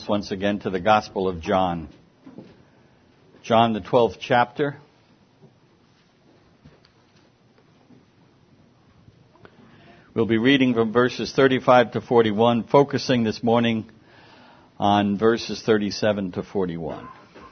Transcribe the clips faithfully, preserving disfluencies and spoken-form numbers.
Bibles once again to the Gospel of John. John, the twelfth chapter. We'll be reading from verses thirty-five to forty-one, focusing this morning on verses thirty-seven to forty-one.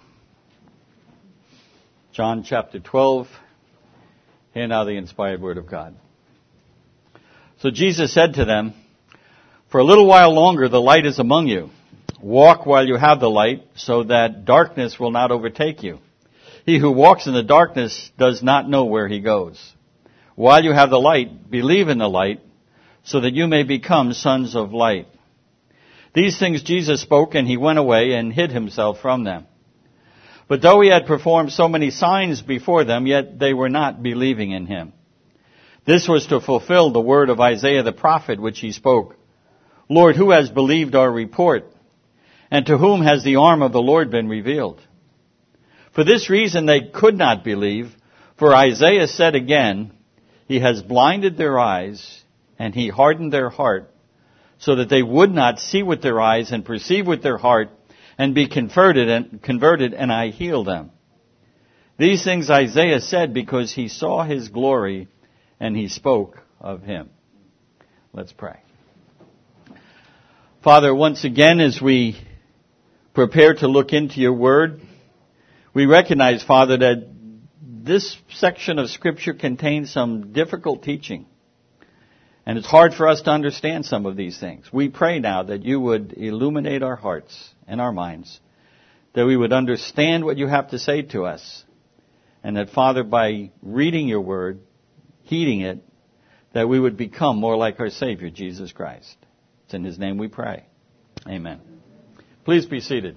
John chapter twelve, hear now the inspired word of God. So Jesus said to them, "For a little while longer the light is among you. Walk while you have the light, so that darkness will not overtake you. He who walks in the darkness does not know where he goes. While you have the light, believe in the light, so that you may become sons of light." These things Jesus spoke, and he went away and hid himself from them. But though he had performed so many signs before them, yet they were not believing in him. This was to fulfill the word of Isaiah the prophet, which he spoke. "Lord, who has believed our report? And to whom has the arm of the Lord been revealed?" For this reason they could not believe, for Isaiah said again, "He has blinded their eyes, and he hardened their heart, so that they would not see with their eyes and perceive with their heart, and be converted, and converted, and I heal them." These things Isaiah said because he saw his glory, and he spoke of him. Let's pray. Father, once again, as we prepare to look into your word, we recognize, Father, that this section of Scripture contains some difficult teaching. And it's hard for us to understand some of these things. We pray now that you would illuminate our hearts and our minds, that we would understand what you have to say to us, and that, Father, by reading your word, heeding it, that we would become more like our Savior, Jesus Christ. It's in his name we pray. Amen. Please be seated.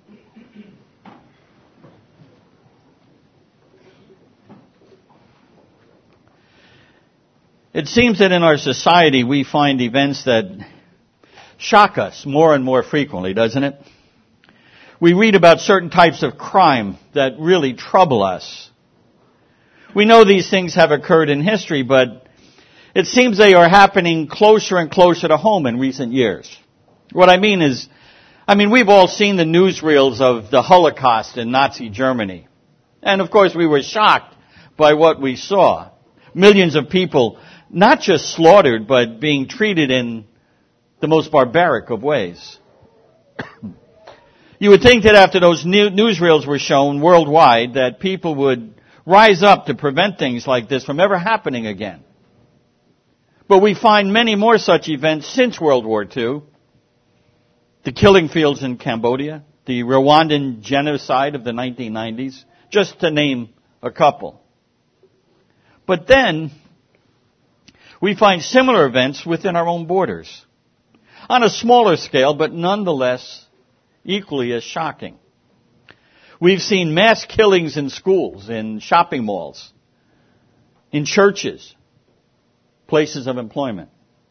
It seems that in our society we find events that shock us more and more frequently, doesn't it? We read about certain types of crime that really trouble us. We know these things have occurred in history, but it seems they are happening closer and closer to home in recent years. What I mean is, I mean, we've all seen the newsreels of the Holocaust in Nazi Germany. And of course we were shocked by what we saw. Millions of people not just slaughtered, but being treated in the most barbaric of ways. You would think that after those newsreels were shown worldwide, that people would rise up to prevent things like this from ever happening again. But we find many more such events since World War Two. The killing fields in Cambodia, the Rwandan genocide of the nineteen nineties, just to name a couple. But then, we find similar events within our own borders. On a smaller scale, but nonetheless equally as shocking. We've seen mass killings in schools, in shopping malls, in churches, places of employment.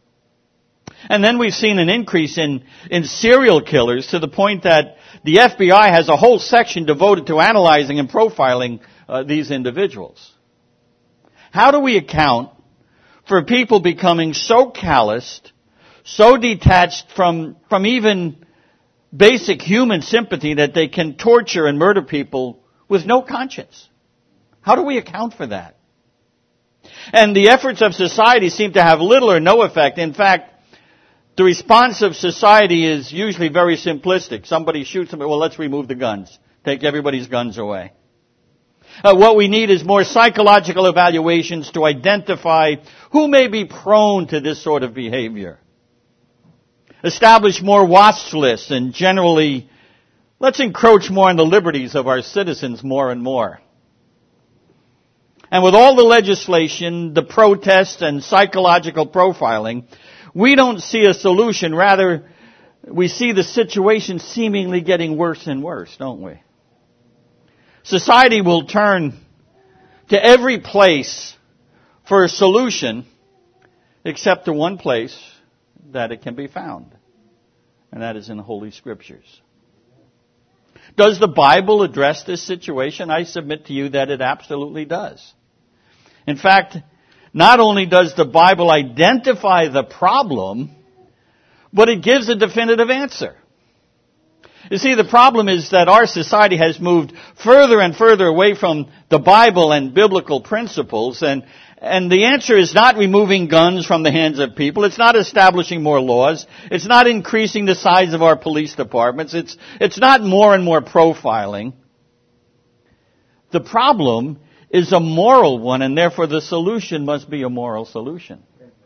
And then we've seen an increase in, in serial killers to the point that the F B I has a whole section devoted to analyzing and profiling uh, these individuals. How do we account for people becoming so calloused, so detached from, from even basic human sympathy that they can torture and murder people with no conscience? How do we account for that? And the efforts of society seem to have little or no effect. In fact, the response of society is usually very simplistic. Somebody shoots them, well, let's remove the guns. Take everybody's guns away. Uh, what we need is more psychological evaluations to identify who may be prone to this sort of behavior. Establish more watch lists, and generally, let's encroach more on the liberties of our citizens more and more. And with all the legislation, the protests, and psychological profiling, we don't see a solution. Rather, we see the situation seemingly getting worse and worse, don't we? Society will turn to every place for a solution except to one place that it can be found, and that is in the Holy Scriptures. Does the Bible address this situation? I submit to you that it absolutely does. In fact, not only does the Bible identify the problem, but it gives a definitive answer. You see, the problem is that our society has moved further and further away from the Bible and biblical principles, and and the answer is not removing guns from the hands of people. It's not establishing more laws. It's not increasing the size of our police departments. It's it's not more and more profiling. The problem is a moral one, and therefore the solution must be a moral solution.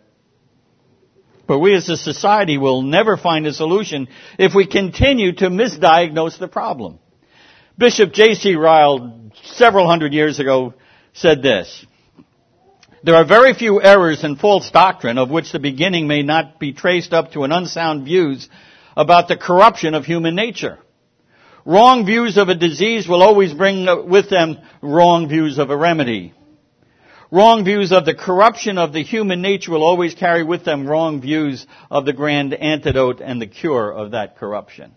But we as a society will never find a solution if we continue to misdiagnose the problem. Bishop J C Ryle, several hundred years ago, said this: "There are very few errors in false doctrine of which the beginning may not be traced up to an unsound views about the corruption of human nature. Wrong views of a disease will always bring with them wrong views of a remedy. Wrong views of the corruption of the human nature will always carry with them wrong views of the grand antidote and the cure of that corruption."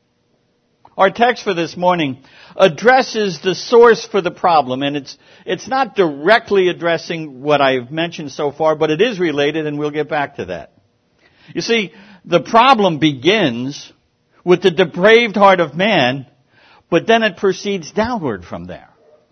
Our text for this morning addresses the source for the problem, and it's it's not directly addressing what I've mentioned so far, but it is related, and we'll get back to that. You see, the problem begins with the depraved heart of man, but then it proceeds downward from there.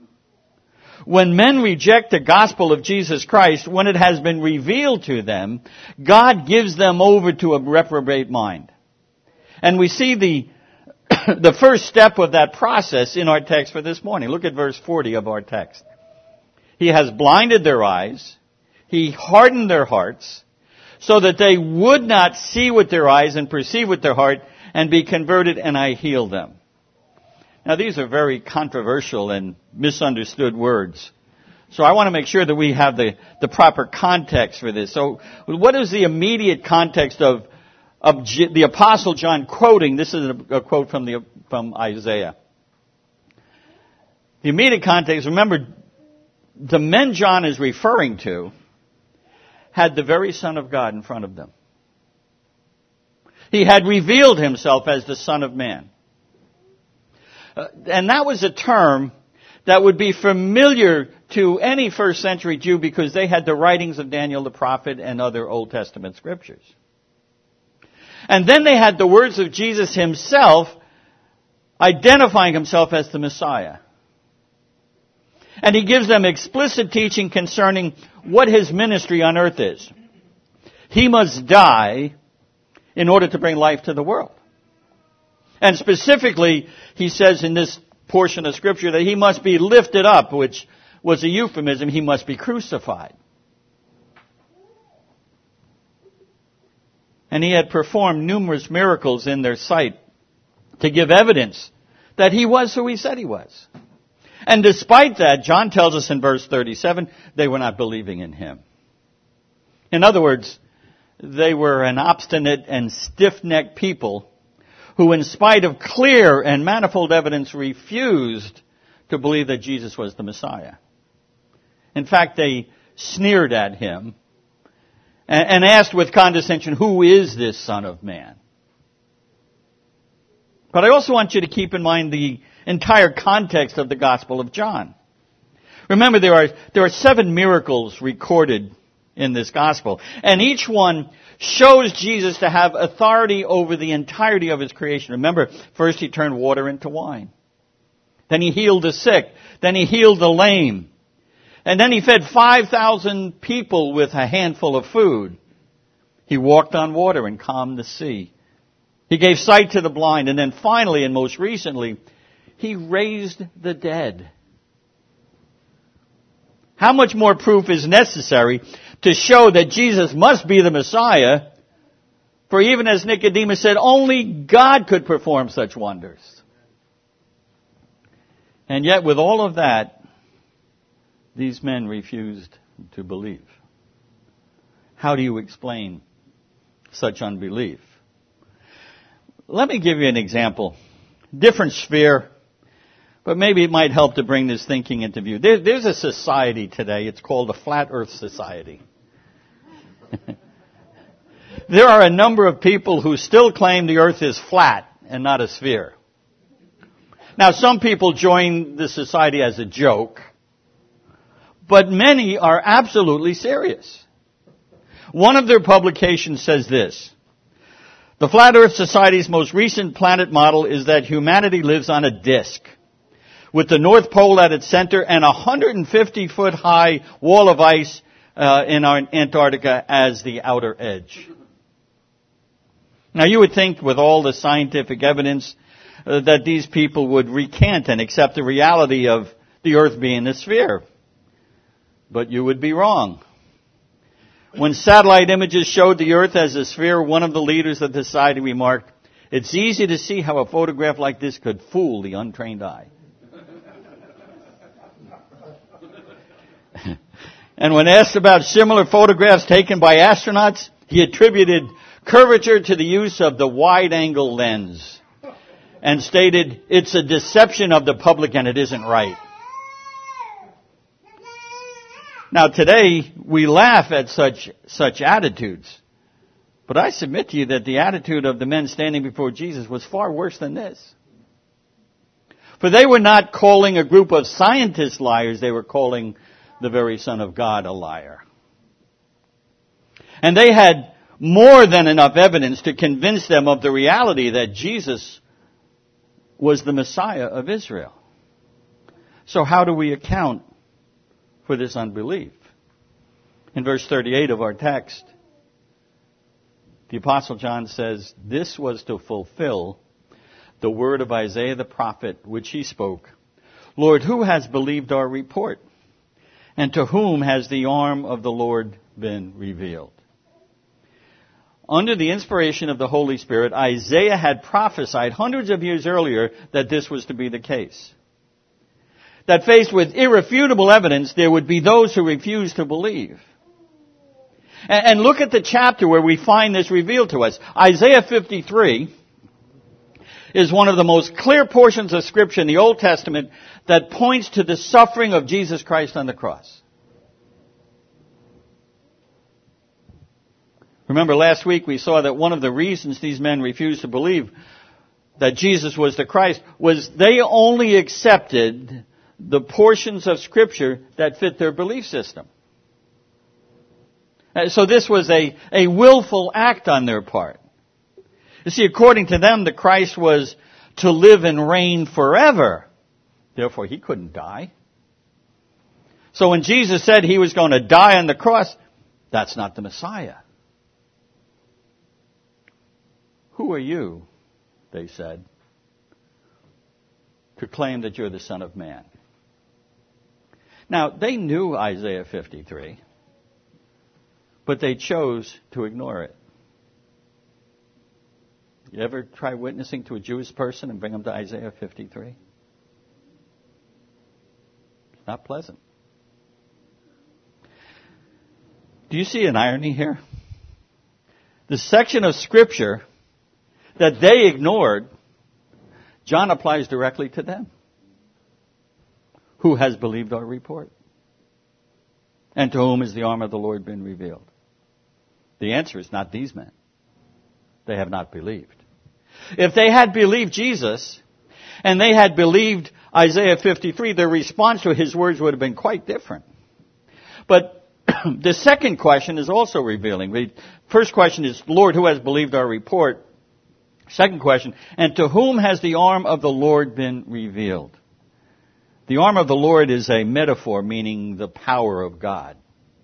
When men reject the gospel of Jesus Christ, when it has been revealed to them, God gives them over to a reprobate mind. And we see the the first step of that process in our text for this morning. Look at verse forty of our text. "He has blinded their eyes, he hardened their hearts, so that they would not see with their eyes and perceive with their heart and be converted, and I heal them." Now, these are very controversial and misunderstood words. So I want to make sure that we have the, the proper context for this. So what is the immediate context of, of G, the Apostle John quoting? This is a, a quote from, the, from Isaiah. The immediate context, remember, the men John is referring to had the very Son of God in front of them. He had revealed himself as the Son of Man. Uh, and that was a term that would be familiar to any first century Jew because they had the writings of Daniel the prophet and other Old Testament scriptures. And then they had the words of Jesus himself identifying himself as the Messiah. And he gives them explicit teaching concerning what his ministry on earth is. He must die in order to bring life to the world. And specifically, he says in this portion of Scripture that he must be lifted up, which was a euphemism. He must be crucified. And he had performed numerous miracles in their sight to give evidence that he was who he said he was. And despite that, John tells us in verse thirty-seven, they were not believing in him. In other words, they were an obstinate and stiff-necked people who, in spite of clear and manifold evidence, refused to believe that Jesus was the Messiah. In fact, they sneered at him and asked with condescension, "Who is this Son of Man?" But I also want you to keep in mind the entire context of the Gospel of John. Remember, there are there are seven miracles recorded in this Gospel, and each one shows Jesus to have authority over the entirety of his creation. Remember, first he turned water into wine. Then he healed the sick. Then he healed the lame. And then he fed five thousand people with a handful of food. He walked on water and calmed the sea. He gave sight to the blind. And then finally, and most recently, he raised the dead. How much more proof is necessary to show that Jesus must be the Messiah? For even as Nicodemus said, only God could perform such wonders. And yet with all of that, these men refused to believe. How do you explain such unbelief? Let me give you an example. Different sphere, but maybe it might help to bring this thinking into view. There, there's a society today, it's called the Flat Earth Society. There are a number of people who still claim the earth is flat and not a sphere. Now, some people join the society as a joke, but many are absolutely serious. One of their publications says this: The Flat Earth Society's most recent planet model is that humanity lives on a disk, with the North Pole at its center and a one hundred fifty foot high wall of ice uh, in our Antarctica as the outer edge. Now you would think with all the scientific evidence uh, that these people would recant and accept the reality of the Earth being a sphere. But you would be wrong. When satellite images showed the Earth as a sphere, one of the leaders of the society remarked, "It's easy to see how a photograph like this could fool the untrained eye." And when asked about similar photographs taken by astronauts, he attributed curvature to the use of the wide-angle lens and stated, "It's a deception of the public and it isn't right." Now today, we laugh at such, such attitudes. But I submit to you that the attitude of the men standing before Jesus was far worse than this. For they were not calling a group of scientists liars, they were calling the very Son of God a liar. And they had more than enough evidence to convince them of the reality that Jesus was the Messiah of Israel. So how do we account for this unbelief? In verse thirty-eight of our text, the Apostle John says, "This was to fulfill the word of Isaiah the prophet, which he spoke. Lord, who has believed our report? And to whom has the arm of the Lord been revealed?" Under the inspiration of the Holy Spirit, Isaiah had prophesied hundreds of years earlier that this was to be the case. That faced with irrefutable evidence, there would be those who refused to believe. And, and look at the chapter where we find this revealed to us. Isaiah fifty-three is one of the most clear portions of Scripture in the Old Testament that points to the suffering of Jesus Christ on the cross. Remember last week we saw that one of the reasons these men refused to believe that Jesus was the Christ was they only accepted the portions of Scripture that fit their belief system. So this was a, a willful act on their part. You see, according to them, the Christ was to live and reign forever. Therefore, he couldn't die. So when Jesus said he was going to die on the cross, that's not the Messiah. "Who are you," they said, "to claim that you're the Son of Man?" Now, they knew Isaiah fifty-three, but they chose to ignore it. You ever try witnessing to a Jewish person and bring them to Isaiah fifty-three? It's not pleasant. Do you see an irony here? The section of Scripture that they ignored, John applies directly to them. Who has believed our report? And to whom has the arm of the Lord been revealed? The answer is not these men. They have not believed. If they had believed Jesus, and they had believed Isaiah fifty-three, their response to his words would have been quite different. But the second question is also revealing. The first question is, Lord, who has believed our report? Second question, and to whom has the arm of the Lord been revealed? The arm of the Lord is a metaphor meaning the power of God.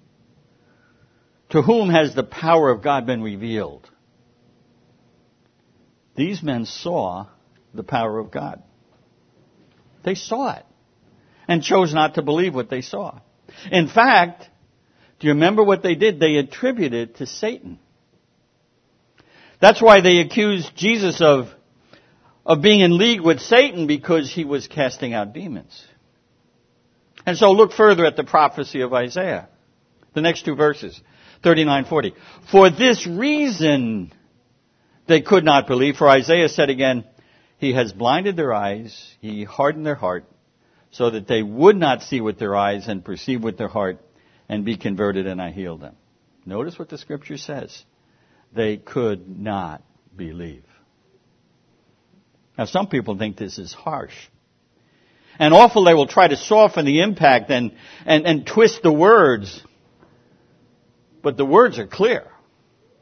To whom has the power of God been revealed? These men saw the power of God. They saw it and chose not to believe what they saw. In fact, do you remember what they did? They attributed it to Satan. That's why they accused Jesus of, of being in league with Satan, because he was casting out demons. And so look further at the prophecy of Isaiah. The next two verses, thirty-nine, forty. For this reason they could not believe. For Isaiah said again, he has blinded their eyes, he hardened their heart, so that they would not see with their eyes and perceive with their heart and be converted, and I heal them. Notice what the Scripture says. They could not believe. Now some people think this is harsh. And often they will try to soften the impact and, and, and twist the words. But the words are clear.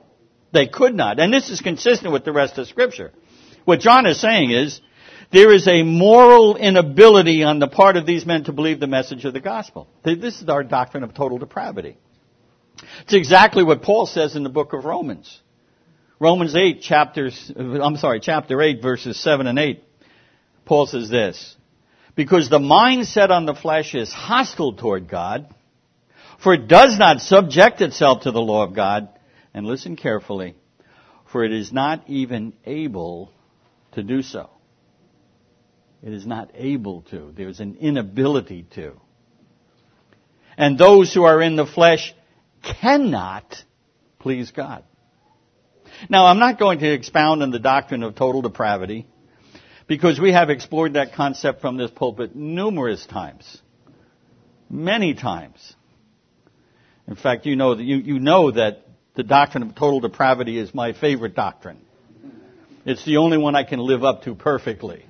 They could not. And this is consistent with the rest of Scripture. What John is saying is, there is a moral inability on the part of these men to believe the message of the gospel. This is our doctrine of total depravity. It's exactly what Paul says in the book of Romans. Romans eight, chapters, I'm sorry, chapter eight, verses seven and eight. Paul says this, because the mind set on the flesh is hostile toward God, for it does not subject itself to the law of God. And listen carefully, for it is not even able to do so. It is not able to. There's an inability to. And those who are in the flesh cannot please God. Now, I'm not going to expound on the doctrine of total depravity, because we have explored that concept from this pulpit numerous times. Many times. In fact, you know that you, you know that the doctrine of total depravity is my favorite doctrine. It's the only one I can live up to perfectly.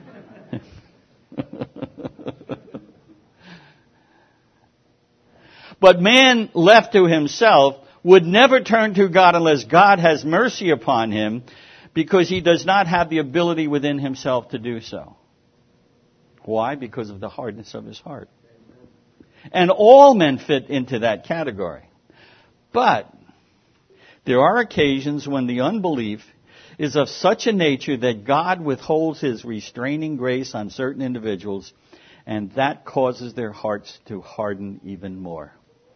But man left to himself would never turn to God unless God has mercy upon him, because he does not have the ability within himself to do so. Why? Because of the hardness of his heart. And all men fit into that category. But there are occasions when the unbelief is of such a nature that God withholds his restraining grace on certain individuals, and that causes their hearts to harden even more.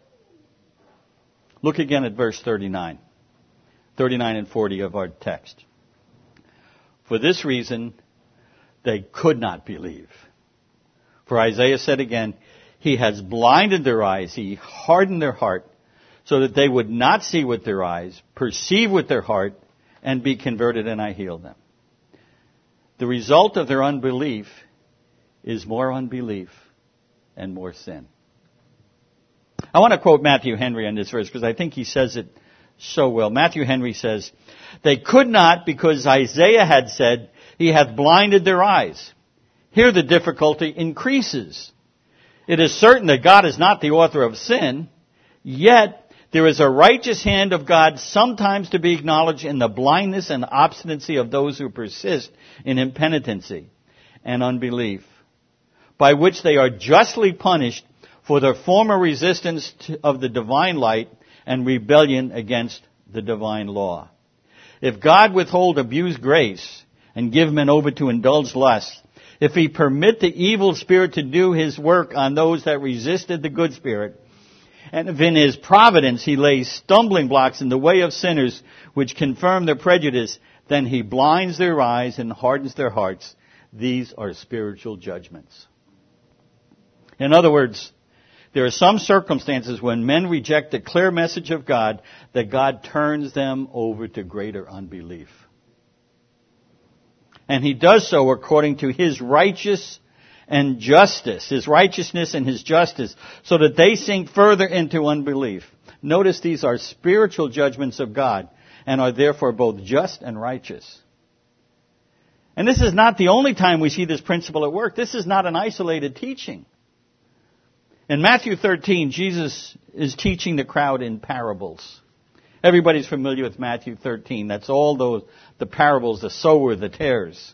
Look again at verse thirty-nine. thirty-nine and forty of our text. For this reason, they could not believe. For Isaiah said again, he has blinded their eyes, he hardened their heart, so that they would not see with their eyes, perceive with their heart, and be converted, and I heal them. The result of their unbelief is more unbelief and more sin. I want to quote Matthew Henry on this verse because I think he says it so well. Matthew Henry says, they could not because Isaiah had said, he hath blinded their eyes. Here the difficulty increases. It is certain that God is not the author of sin, yet there is a righteous hand of God sometimes to be acknowledged in the blindness and obstinacy of those who persist in impenitency and unbelief, by which they are justly punished for their former resistance of the divine light and rebellion against the divine law. If God withhold abused grace and give men over to indulge lust, if he permit the evil spirit to do his work on those that resisted the good spirit, and if in his providence he lays stumbling blocks in the way of sinners which confirm their prejudice, then he blinds their eyes and hardens their hearts. These are spiritual judgments. In other words, there are some circumstances when men reject the clear message of God that God turns them over to greater unbelief. And he does so according to his righteous and justice, his righteousness and his justice, so that they sink further into unbelief. Notice these are spiritual judgments of God and are therefore both just and righteous. And this is not the only time we see this principle at work. This is not an isolated teaching. In Matthew thirteen, Jesus is teaching the crowd in parables. Everybody's familiar with Matthew thirteen. That's all those, the parables, the sower, the tares.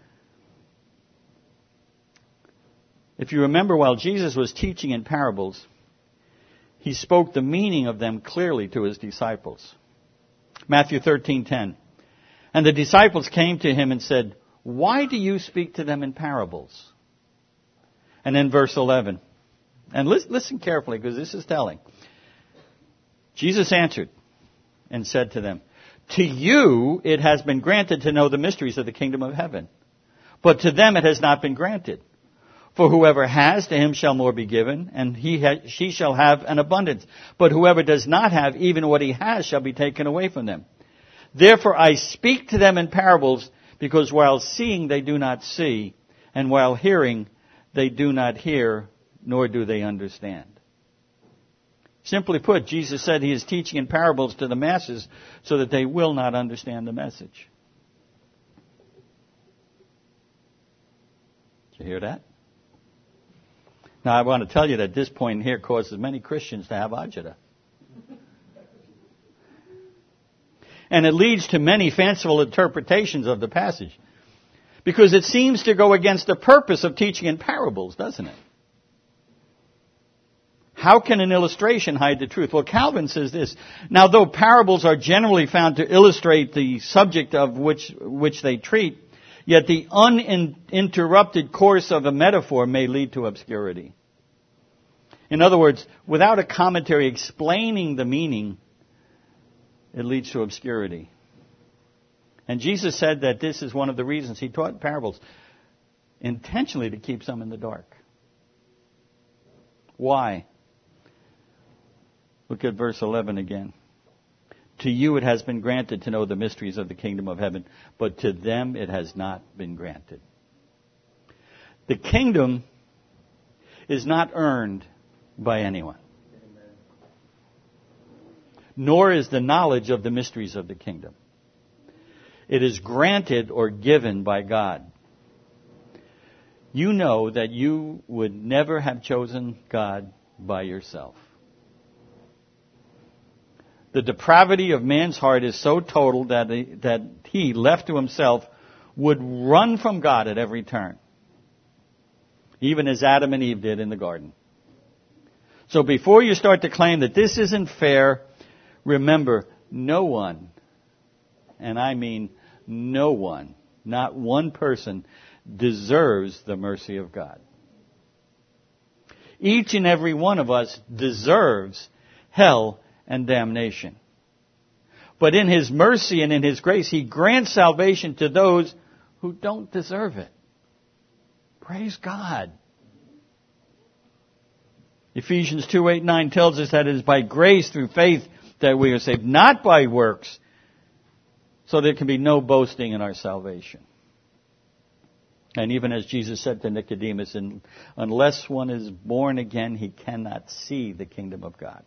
If you remember, while Jesus was teaching in parables, he spoke the meaning of them clearly to his disciples. Matthew thirteen ten. And the disciples came to him and said, why do you speak to them in parables? And then verse eleven. And listen, listen carefully, because this is telling. Jesus answered and said to them, to you it has been granted to know the mysteries of the kingdom of heaven, but to them it has not been granted. For whoever has, to him shall more be given, and he ha- she shall have an abundance. But whoever does not have, even what he has shall be taken away from them. Therefore I speak to them in parables, because while seeing they do not see, and while hearing they do not hear, nor do they understand. Simply put, Jesus said he is teaching in parables to the masses so that they will not understand the message. Did you hear that? Now I want to tell you that this point here causes many Christians to have agita. And it leads to many fanciful interpretations of the passage. Because it seems to go against the purpose of teaching in parables, doesn't it? How can an illustration hide the truth? Well, Calvin says this. Now, though parables are generally found to illustrate the subject of which, which they treat, yet the uninterrupted course of a metaphor may lead to obscurity. In other words, without a commentary explaining the meaning, it leads to obscurity. And Jesus said that this is one of the reasons he taught parables, intentionally to keep some in the dark. Why? Look at verse eleven again. To you it has been granted to know the mysteries of the kingdom of heaven, but to them it has not been granted. The kingdom is not earned by anyone. Amen. Nor is the knowledge of the mysteries of the kingdom. It is granted or given by God. You know that you would never have chosen God by yourself. The depravity of man's heart is so total that he, that he, left to himself, would run from God at every turn. Even as Adam and Eve did in the garden. So before you start to claim that this isn't fair, remember, no one, and I mean no one, not one person, deserves the mercy of God. Each and every one of us deserves hell and damnation. But in His mercy and in His grace, He grants salvation to those who don't deserve it. Praise God. Ephesians two, eight, nine tells us that it is by grace through faith that we are saved, not by works, so there can be no boasting in our salvation. And even as Jesus said to Nicodemus, unless one is born again, he cannot see the kingdom of God.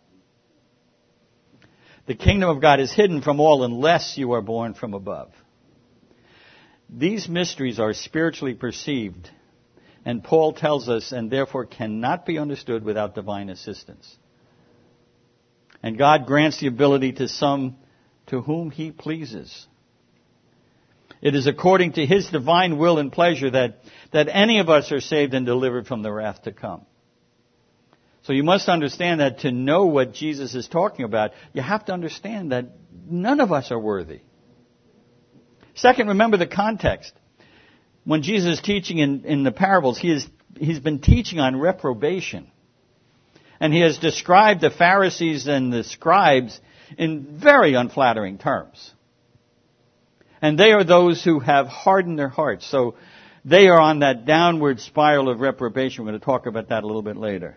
The kingdom of God is hidden from all unless you are born from above. These mysteries are spiritually perceived, and Paul tells us, and therefore cannot be understood without divine assistance. And God grants the ability to some to whom He pleases. It is according to His divine will and pleasure that, that any of us are saved and delivered from the wrath to come. So you must understand that to know what Jesus is talking about, you have to understand that none of us are worthy. Second, remember the context. When Jesus is teaching in, in the parables, he is, he's been teaching on reprobation. And He has described the Pharisees and the scribes in very unflattering terms. And they are those who have hardened their hearts. So they are on that downward spiral of reprobation. We're going to talk about that a little bit later.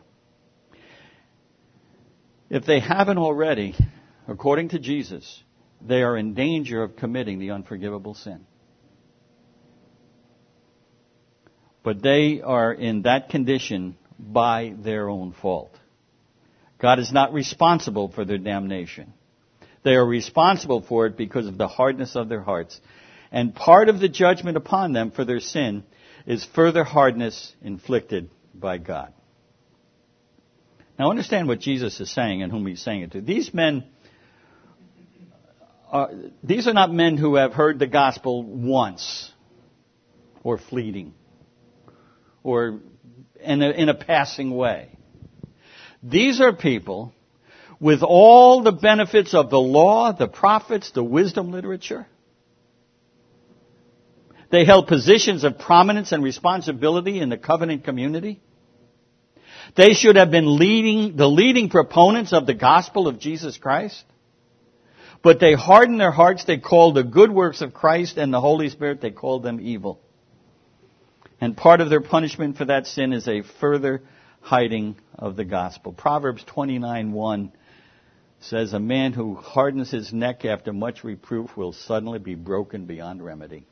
If they haven't already, according to Jesus, they are in danger of committing the unforgivable sin. But they are in that condition by their own fault. God is not responsible for their damnation. They are responsible for it because of the hardness of their hearts. And part of the judgment upon them for their sin is further hardness inflicted by God. Now understand what Jesus is saying and whom He's saying it to. These men, are, these are not men who have heard the gospel once or fleeting or in a, in a passing way. These are people with all the benefits of the law, the prophets, the wisdom literature. They held positions of prominence and responsibility in the covenant community. They should have been leading, the leading proponents of the gospel of Jesus Christ. But they hardened their hearts. They called the good works of Christ and the Holy Spirit, they called them evil. And part of their punishment for that sin is a further hiding of the gospel. Proverbs twenty-nine one says, a man who hardens his neck after much reproof will suddenly be broken beyond remedy.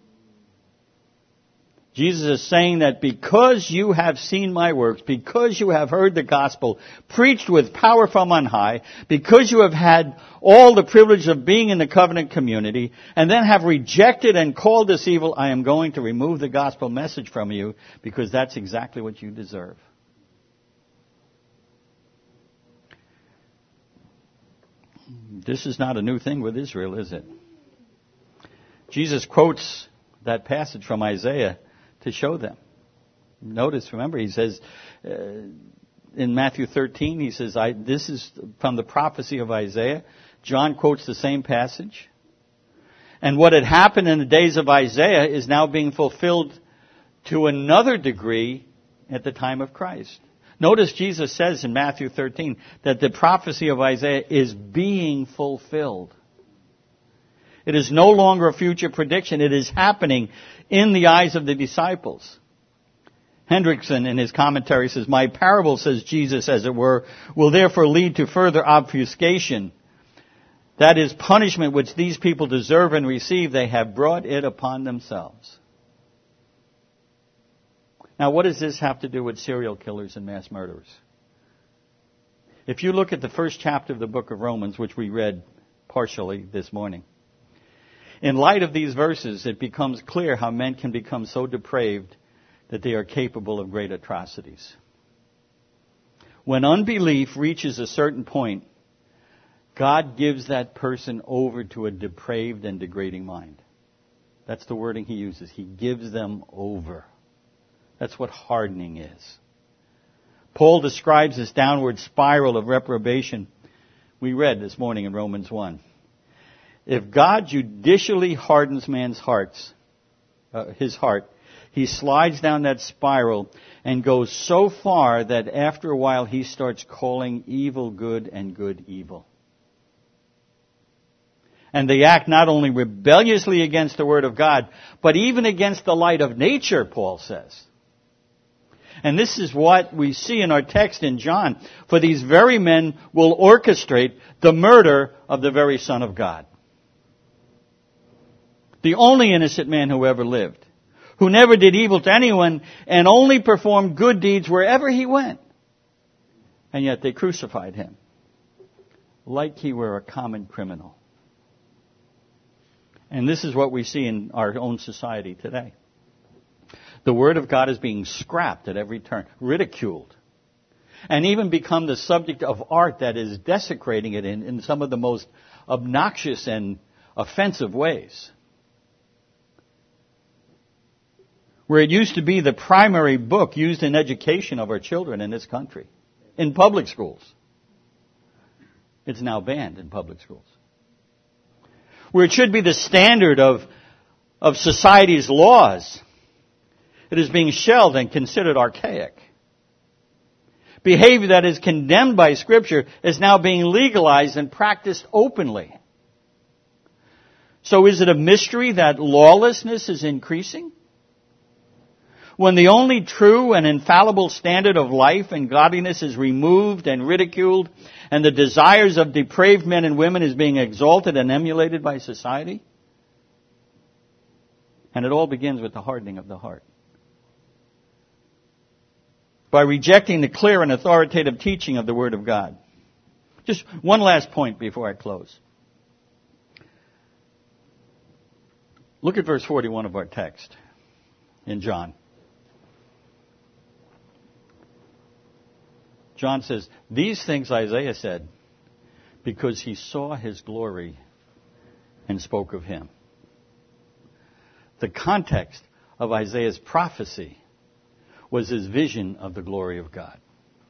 Jesus is saying that because you have seen my works, because you have heard the gospel preached with power from on high, because you have had all the privilege of being in the covenant community, and then have rejected and called this evil, I am going to remove the gospel message from you because that's exactly what you deserve. This is not a new thing with Israel, is it? Jesus quotes that passage from Isaiah to show them. Notice, remember, he says, uh, in Matthew thirteen, he says, I, this is from the prophecy of Isaiah. John quotes the same passage. And what had happened in the days of Isaiah is now being fulfilled to another degree at the time of Christ. Notice Jesus says in Matthew thirteen that the prophecy of Isaiah is being fulfilled. It is no longer a future prediction. It is happening in the eyes of the disciples. Hendrickson, in his commentary, says, my parable, says Jesus, as it were, will therefore lead to further obfuscation. That is, punishment which these people deserve and receive, they have brought it upon themselves. Now, what does this have to do with serial killers and mass murderers? If you look at the first chapter of the book of Romans, which we read partially this morning, in light of these verses, it becomes clear how men can become so depraved that they are capable of great atrocities. When unbelief reaches a certain point, God gives that person over to a depraved and degrading mind. That's the wording he uses. He gives them over. That's what hardening is. Paul describes this downward spiral of reprobation we read this morning in Romans one. If God judicially hardens man's hearts, uh, his heart, he slides down that spiral and goes so far that after a while he starts calling evil good and good evil. And they act not only rebelliously against the Word of God, but even against the light of nature, Paul says. And this is what we see in our text in John. For these very men will orchestrate the murder of the very Son of God. The only innocent man who ever lived, who never did evil to anyone and only performed good deeds wherever he went. And yet they crucified him like he were a common criminal. And this is what we see in our own society today. The Word of God is being scrapped at every turn, ridiculed, and even become the subject of art that is desecrating it in, in some of the most obnoxious and offensive ways. Where it used to be the primary book used in education of our children in this country, in public schools. It's now banned in public schools. Where it should be the standard of, of society's laws, it is being shelved and considered archaic. Behavior that is condemned by Scripture is now being legalized and practiced openly. So is it a mystery that lawlessness is increasing? When the only true and infallible standard of life and godliness is removed and ridiculed, and the desires of depraved men and women is being exalted and emulated by society? And it all begins with the hardening of the heart. By rejecting the clear and authoritative teaching of the Word of God. Just one last point before I close. Look at verse forty-one of our text in John. John says, these things Isaiah said because he saw his glory and spoke of him. The context of Isaiah's prophecy was his vision of the glory of God.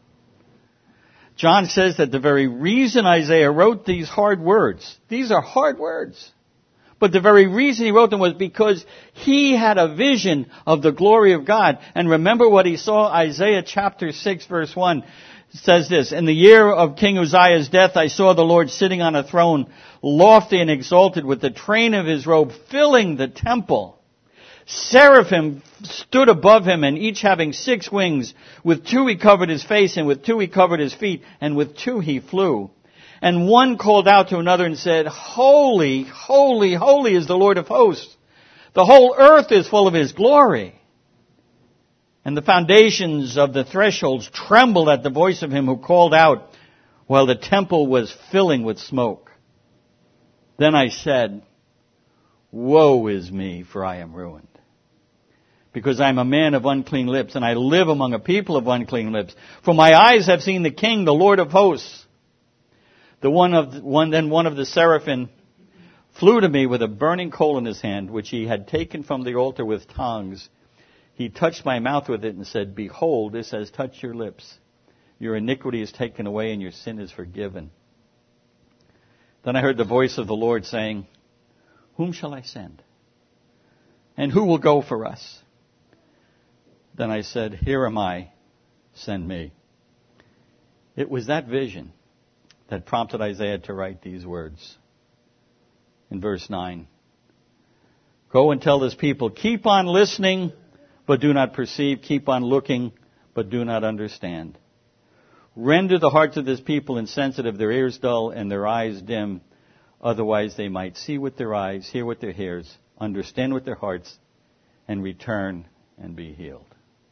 John says that the very reason Isaiah wrote these hard words, these are hard words, but the very reason he wrote them was because he had a vision of the glory of God. And remember what he saw, Isaiah chapter six verse one. It says this, in the year of King Uzziah's death, I saw the Lord sitting on a throne, lofty and exalted, with the train of his robe filling the temple. Seraphim stood above him, and each having six wings. With two he covered his face, and with two he covered his feet, and with two he flew. And one called out to another and said, Holy, holy, holy is the Lord of hosts. The whole earth is full of his glory. And the foundations of the thresholds trembled at the voice of him who called out, while the temple was filling with smoke. Then I said, Woe is me, for I am ruined. Because I am a man of unclean lips, and I live among a people of unclean lips. For my eyes have seen the King, the Lord of hosts. The one of the, one then one of the seraphim flew to me with a burning coal in his hand, which he had taken from the altar with tongs. He touched my mouth with it and said, "Behold, this has touched your lips. Your iniquity is taken away and your sin is forgiven." Then I heard the voice of the Lord saying, "Whom shall I send? And who will go for us?" Then I said, "Here am I, send me." It was that vision that prompted Isaiah to write these words. In verse nine, "Go and tell this people, keep on listening, but do not perceive. Keep on looking, but do not understand. Render the hearts of this people insensitive, their ears dull, and their eyes dim. Otherwise they might see with their eyes, hear with their ears, understand with their hearts, and return and be healed."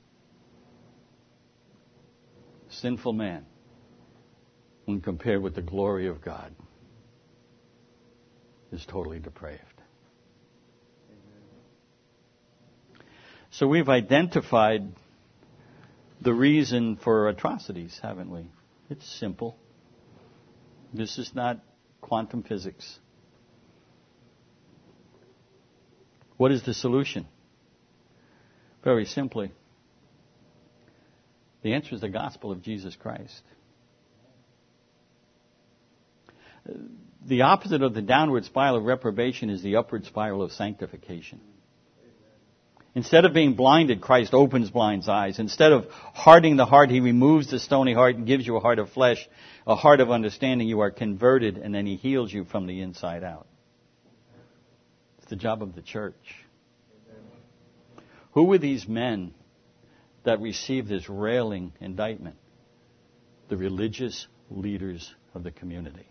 Sinful man, when compared with the glory of God, is totally depraved. So we've identified the reason for atrocities, haven't we? It's simple. This is not quantum physics. What is the solution? Very simply, the answer is the gospel of Jesus Christ. The opposite of the downward spiral of reprobation is the upward spiral of sanctification. Instead of being blinded, Christ opens blind eyes. Instead of hardening the heart, He removes the stony heart and gives you a heart of flesh, a heart of understanding. You are converted, and then He heals you from the inside out. It's the job of the church. Who were these men that received this railing indictment? The religious leaders of the community.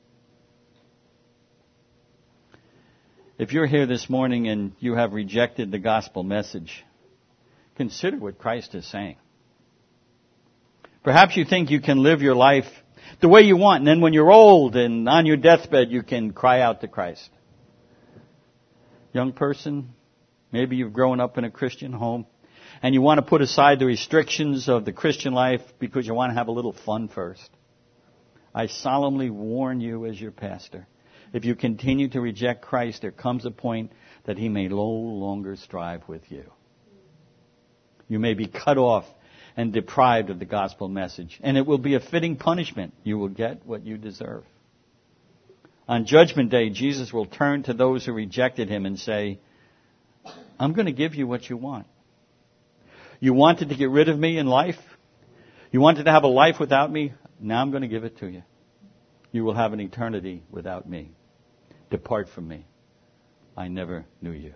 If you're here this morning and you have rejected the gospel message, consider what Christ is saying. Perhaps you think you can live your life the way you want, and then when you're old and on your deathbed, you can cry out to Christ. Young person, maybe you've grown up in a Christian home, and you want to put aside the restrictions of the Christian life because you want to have a little fun first. I solemnly warn you as your pastor, if you continue to reject Christ, there comes a point that He may no longer strive with you. You may be cut off and deprived of the gospel message, and it will be a fitting punishment. You will get what you deserve. On Judgment Day, Jesus will turn to those who rejected Him and say, "I'm going to give you what you want. You wanted to get rid of me in life? You wanted to have a life without me? Now I'm going to give it to you. You will have an eternity without me. Depart from me. I never knew you."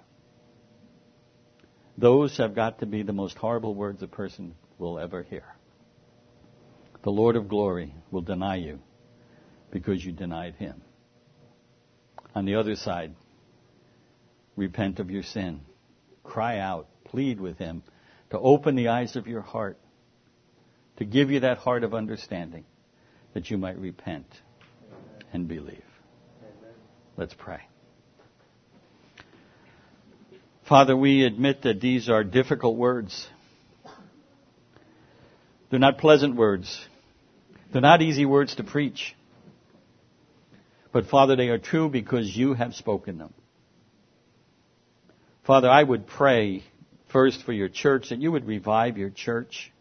Those have got to be the most horrible words a person will ever hear. The Lord of glory will deny you because you denied Him. On the other side, repent of your sin. Cry out. Plead with Him to open the eyes of your heart, to give you that heart of understanding, that you might repent and believe. Let's pray. Father, we admit that these are difficult words. They're not pleasant words. They're not easy words to preach. But Father, they are true because you have spoken them. Father, I would pray first for your church, that you would revive your church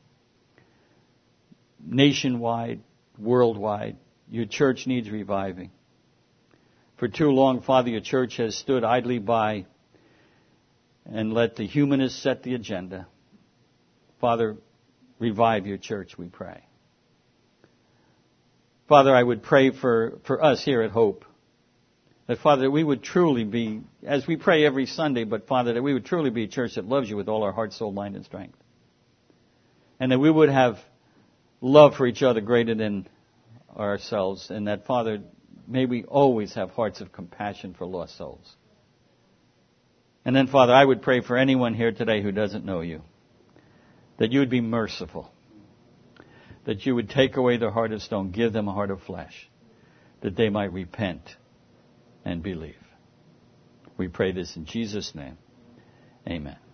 nationwide, worldwide. Your church needs reviving. For too long, Father, your church has stood idly by and let the humanists set the agenda. Father, revive your church, we pray. Father, I would pray for, for us here at Hope, that, Father, that we would truly be, as we pray every Sunday, but, Father, that we would truly be a church that loves you with all our heart, soul, mind, and strength. And that we would have love for each other greater than ourselves, and that, Father, may we always have hearts of compassion for lost souls. And then, Father, I would pray for anyone here today who doesn't know you, that you would be merciful, that you would take away their heart of stone, give them a heart of flesh, that they might repent and believe. We pray this in Jesus' name. Amen.